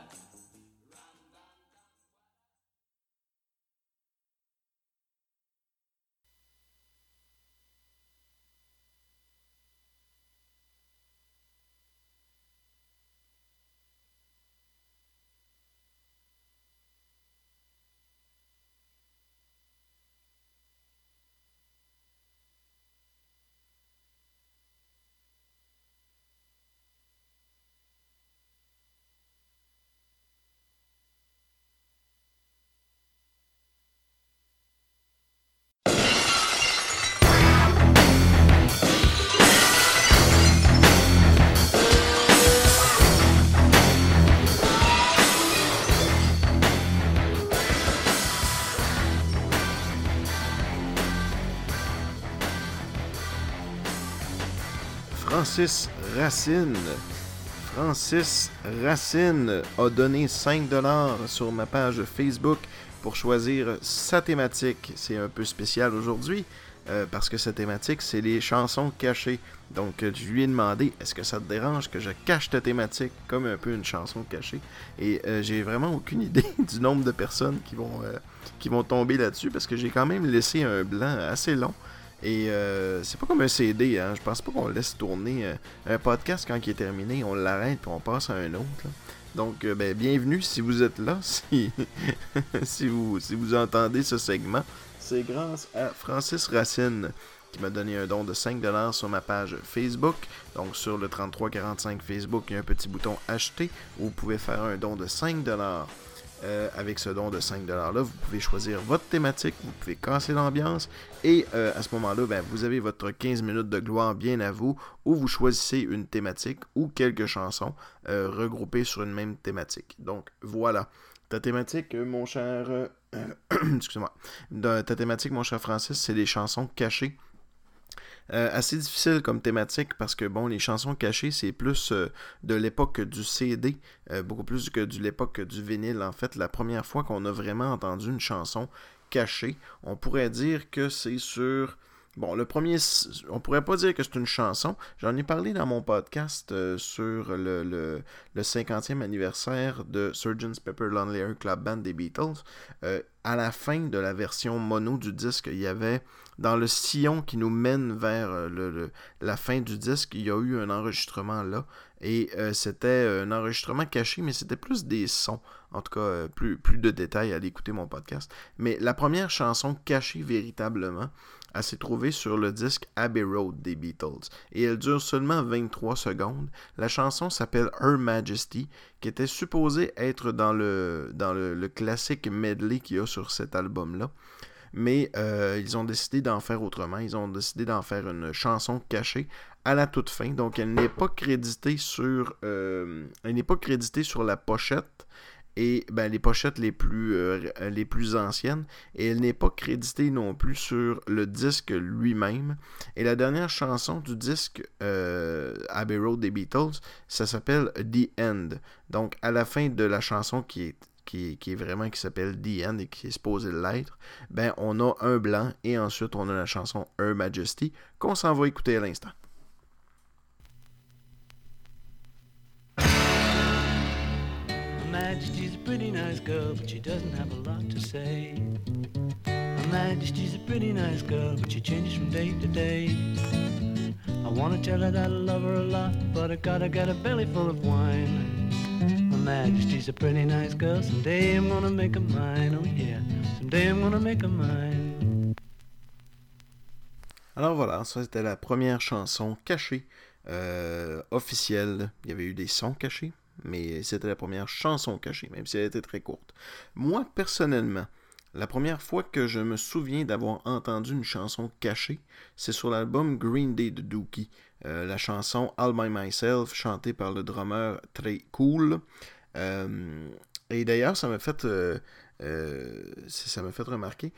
Francis Racine a donné 5$ sur ma page Facebook pour choisir sa thématique. C'est un peu spécial aujourd'hui. parce que cette thématique, c'est les chansons cachées. Donc, je lui ai demandé, est-ce que ça te dérange que je cache ta thématique comme un peu une chanson cachée? Et j'ai vraiment aucune idée du nombre de personnes qui vont tomber là-dessus, parce que j'ai quand même laissé un blanc assez long. Et c'est pas comme un CD, hein. Je pense pas qu'on laisse tourner un podcast quand il est terminé, on l'arrête puis on passe à un autre, là. Donc, bienvenue si vous êtes là, si vous entendez ce segment. C'est grâce à Francis Racine qui m'a donné un don de 5$ sur ma page Facebook. Donc, sur le 3345 Facebook, il y a un petit bouton « Acheter » où vous pouvez faire un don de 5$. Avec ce don de 5$-là, vous pouvez choisir votre thématique, vous pouvez casser l'ambiance et à ce moment-là, vous avez votre 15 minutes de gloire bien à vous où vous choisissez une thématique ou quelques chansons regroupées sur une même thématique. Donc voilà, ta thématique, mon cher... excusez-moi. Ta thématique, mon cher Francis, c'est les chansons cachées. Assez difficile comme thématique parce que bon, les chansons cachées, c'est plus de l'époque du CD, beaucoup plus que de l'époque du vinyle. En fait, la première fois qu'on a vraiment entendu une chanson cachée, on pourrait dire que c'est sur... Bon, le premier, on pourrait pas dire que c'est une chanson. J'en ai parlé dans mon podcast sur le 50e anniversaire de Sgt. Pepper's Lonely Hearts Club Band des Beatles. À la fin de la version mono du disque, il y avait, dans le sillon qui nous mène vers la fin du disque, il y a eu un enregistrement là. Et c'était un enregistrement caché, mais c'était plus des sons. En tout cas, plus de détails, allez écouter mon podcast. Mais la première chanson cachée véritablement, elle s'est trouvée sur le disque Abbey Road des Beatles. Et elle dure seulement 23 secondes. La chanson s'appelle Her Majesty, qui était supposée être dans le classique medley qu'il y a sur cet album-là. Mais ils ont décidé d'en faire autrement. Ils ont décidé d'en faire une chanson cachée à la toute fin. Donc, elle n'est pas créditée sur la pochette. Et les pochettes les plus anciennes. Et elle n'est pas créditée non plus sur le disque lui-même. Et la dernière chanson du disque Abbey Road des Beatles, ça s'appelle The End. Donc, à la fin de la chanson qui s'appelle The End et qui est supposé l'être, on a un blanc et ensuite on a la chanson Her Majesty qu'on s'en va écouter à l'instant. Her Majesty's a pretty nice girl, but she doesn't have a lot to say. Her Majesty's a pretty nice girl, but she changes from day to day. I wanna tell her that I love her a lot, but I gotta get a belly full of wine. Her Majesty's a pretty nice girl, someday I'm gonna make her mine, oh yeah, someday I'm gonna make her mine. Alors voilà, ça c'était la première chanson cachée, officielle. Il y avait eu des sons cachés, mais c'était la première chanson cachée, même si elle était très courte. Moi, personnellement, la première fois que je me souviens d'avoir entendu une chanson cachée, c'est sur l'album Green Day de Dookie. La chanson All By Myself, chantée par le drummer Trey Cool. Et d'ailleurs, ça m'a fait remarquer.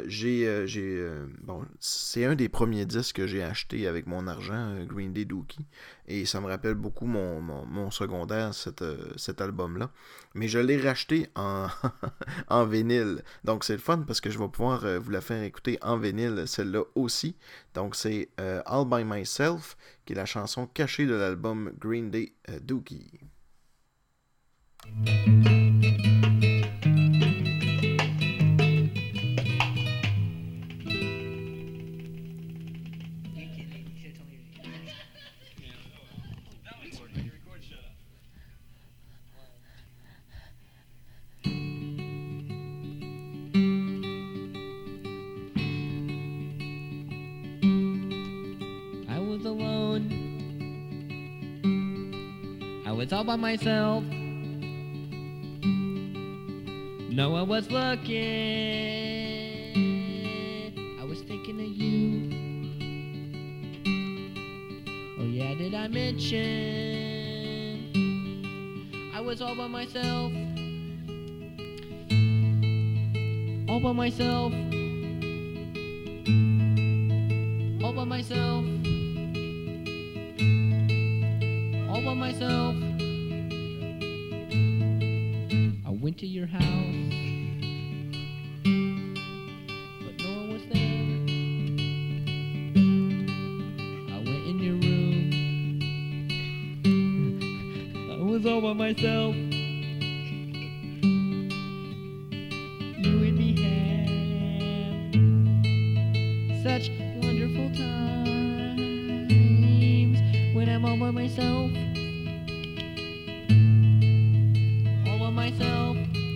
C'est un des premiers disques que j'ai acheté avec mon argent, Green Day Dookie. Et ça me rappelle beaucoup mon secondaire, cet album-là. Mais je l'ai racheté en vinyle. Donc c'est le fun parce que je vais pouvoir vous la faire écouter en vinyle, celle-là aussi. Donc c'est All By Myself, qui est la chanson cachée de l'album Green Day Dookie. I was all by myself. No one was looking. I was thinking of you. Oh yeah, did I mention I was all by myself? All by myself. All by myself. All by myself. I went to your house, but no one was there. by myself. You and me have such wonderful times when I'm all by myself. All by myself.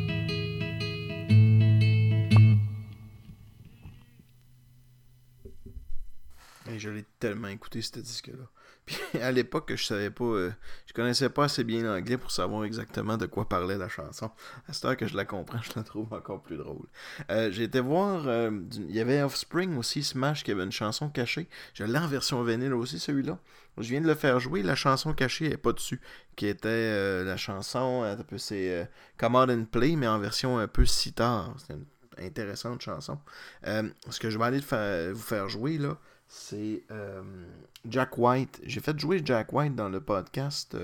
Et je l'ai tellement écouté, ce disque-là. Puis à l'époque, je savais pas, je connaissais pas assez bien l'anglais pour savoir exactement de quoi parlait la chanson. À cette heure que je la comprends, je la trouve encore plus drôle. J'ai été voir, il y avait Offspring aussi, Smash, qui avait une chanson cachée. Je l'ai en version vinyle aussi, celui-là. Je viens de le faire jouer, la chanson cachée n'est pas dessus, qui était la chanson, c'est Come Out and Play, mais en version un peu sitar. C'est une intéressante chanson. Ce que je vais aller vous faire jouer, là, c'est Jack White. J'ai fait jouer Jack White dans le podcast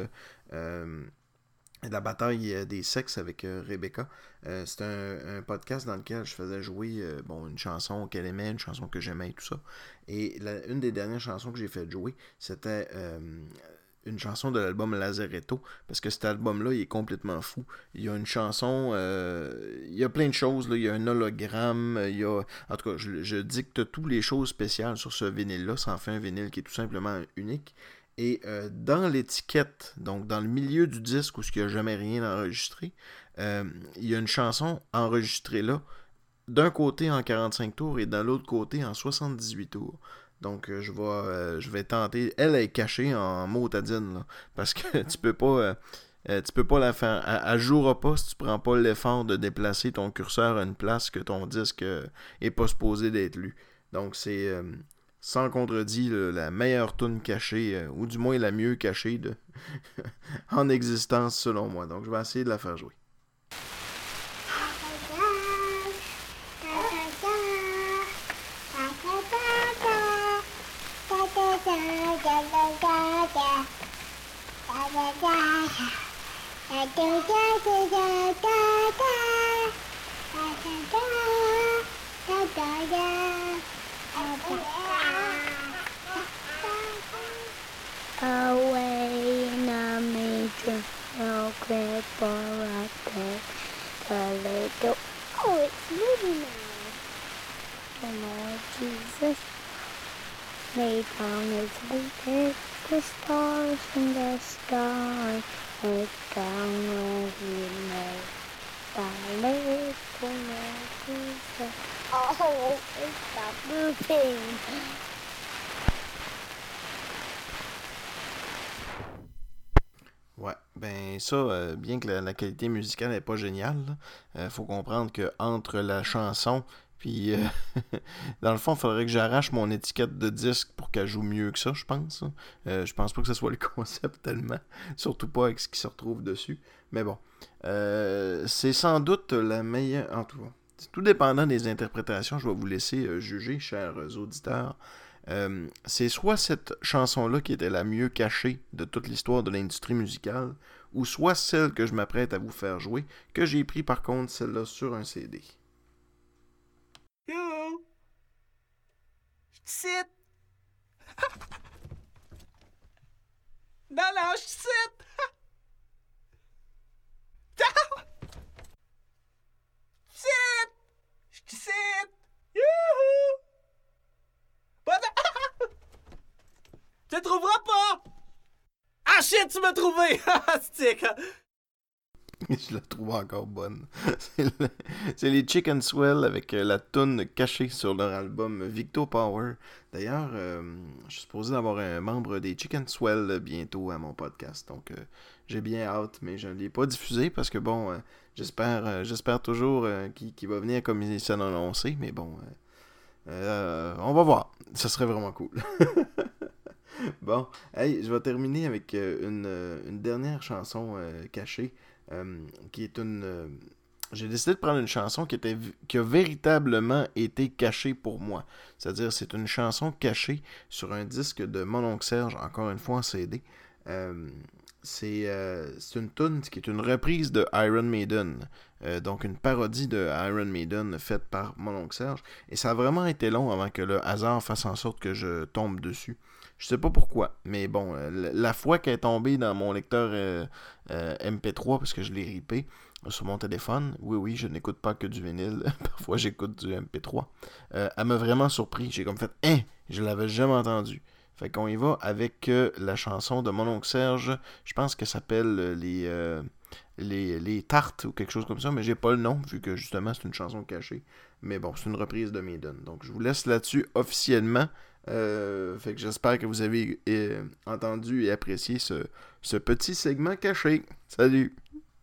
La bataille des sexes avec Rebecca. C'est un podcast dans lequel je faisais jouer une chanson qu'elle aimait, une chanson que j'aimais et tout ça. Et une des dernières chansons que j'ai fait jouer, c'était une chanson de l'album Lazaretto, parce que cet album-là, il est complètement fou. Il y a une chanson, il y a plein de choses, là. Il y a un hologramme, il y a... En tout cas, je dicte toutes les choses spéciales sur ce vinyle-là, ça en fait un vinyle qui est tout simplement unique. Et dans l'étiquette, donc dans le milieu du disque où il n'y a jamais rien enregistré, il y a une chanson enregistrée là, d'un côté en 45 tours et de l'autre côté en 78 tours. Donc, je vais tenter. Elle est cachée en motadine, là, parce que tu peux pas la faire. Elle jouera pas si tu prends pas l'effort de déplacer ton curseur à une place que ton disque est pas supposé d'être lu. Donc, c'est sans contredit la meilleure tune cachée, ou du moins la mieux cachée en existence selon moi. Donc, je vais essayer de la faire jouer. Away in a major no crib or a bed, a little. Oh, it's moving now. The Lord Jesus laid down his bed, the stars in the sky, laid down where he made the little Lord Jesus. Oh, it stopped moving. Ouais, ben ça, bien que la qualité musicale n'est pas géniale, faut comprendre que entre la chanson puis dans le fond, il faudrait que j'arrache mon étiquette de disque pour qu'elle joue mieux que ça, je pense. Je pense pas que ce soit le concept tellement, surtout pas avec ce qui se retrouve dessus. Mais bon, c'est sans doute la meilleure, en tout cas. Tout dépendant des interprétations, je vais vous laisser juger, chers auditeurs. C'est soit cette chanson-là qui était la mieux cachée de toute l'histoire de l'industrie musicale, ou soit celle que je m'apprête à vous faire jouer, que j'ai pris par contre celle-là sur un CD. Yo! Sit! Non, je sit! Sit! Je sit! Youhou! Tu le trouveras pas! Ah shit, tu m'as trouvé! Stick! Je la trouve encore bonne. C'est les Chicken Swell avec la toune cachée sur leur album Victo Power. D'ailleurs, je suis supposé avoir un membre des Chicken Swell bientôt à mon podcast. Donc, j'ai bien hâte, mais je ne l'ai pas diffusé parce que, bon, j'espère toujours qu'il va venir comme il s'en a annoncé. Mais bon, on va voir. Ça serait vraiment cool. Bon, hey, je vais terminer avec une dernière chanson cachée. Qui est une... j'ai décidé de prendre une chanson qui a véritablement été cachée pour moi. C'est-à-dire, c'est une chanson cachée sur un disque de Mon Oncle Serge, encore une fois en CD. C'est une tune qui est une reprise de Iron Maiden. donc une parodie de Iron Maiden faite par mon oncle Serge. Et ça a vraiment été long avant que le hasard fasse en sorte que je tombe dessus. Je sais pas pourquoi, mais bon, la fois qu'elle est tombée dans mon lecteur MP3, parce que je l'ai ripé sur mon téléphone, oui, je n'écoute pas que du vinyle, parfois j'écoute du MP3, elle m'a vraiment surpris. J'ai comme fait, je l'avais jamais entendu. Fait qu'on y va avec la chanson de mon oncle Serge, je pense qu'elle s'appelle les Tartes ou quelque chose comme ça, mais j'ai pas le nom, vu que justement c'est une chanson cachée. Mais bon, c'est une reprise de Maiden. Donc je vous laisse là-dessus officiellement. Fait que j'espère que vous avez entendu et apprécié ce petit segment caché. Salut!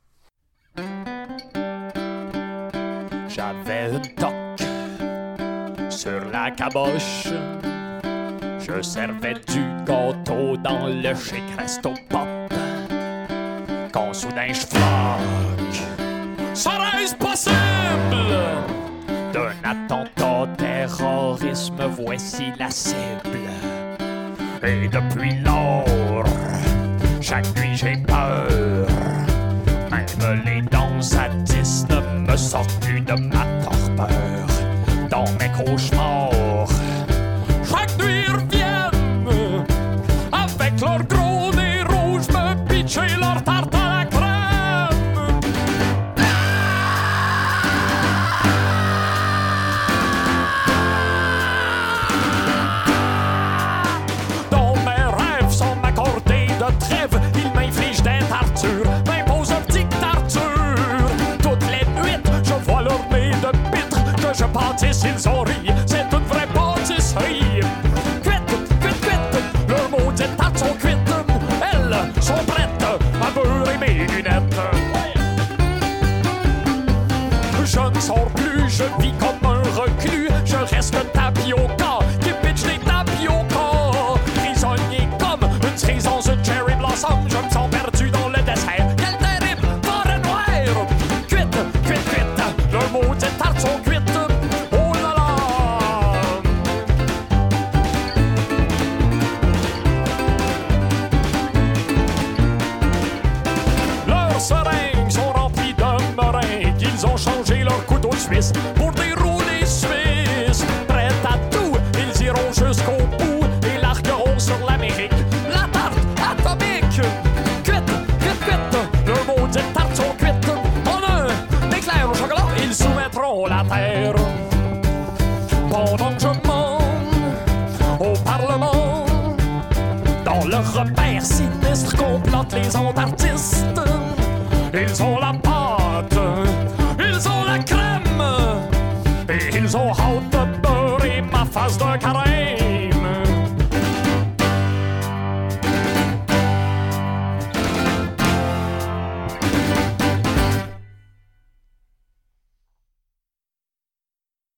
J'avais une toque sur la caboche. Je servais du gâteau dans le chic resto pop. Quand soudain je floque, serait-ce possible? D'un attentat terrorisme, voici la cible. Et depuis lors, chaque nuit j'ai peur. Même les dents à 10 ne me sortent plus de ma torpeur. Dans mes cauchemars, chaque nuit ils reviennent. Avec leur gros nez rouge, me pitcher leur tarte à la crème. Dans mes rêves, sans m'accorder de trêve, ils m'infligent des tartures, m'imposent une dictature. Toutes les nuits, je vois leur nez de pitre, que je pâtisse, ils ont ri. C'est une vraie pâtisserie. Cuite, leurs maudites tartes sont cuites. Elles sont prêtes à beurrer mes lunettes. Je ne sors plus, je vis comme un reclus. Je reste tapioca, qui pitch des tapioca. Prisonnier comme une cerise dans une cherry blossom. Je me sens perdu dans le dessert. Quelle terrible forêt noire. Cuite, leurs maudites tartes sont cuites. Oh là là. Leurs seringues sont remplies de meringues. Ils ont changé leur couteau suisse pour des roulés suisses. Prêts à tout, ils iront jusqu'au bout et largueront sur l'Amérique la tarte atomique. Cuite, leurs maudites tartes sont cuites. En un éclair au chocolat, ils soumettront la terre. Pendant que je mens au Parlement, dans leur repère sinistre complotent les antarctistes. Ils ont la pâte, ils ont la crème, et ils ont hâte de beurrer ma face de carême.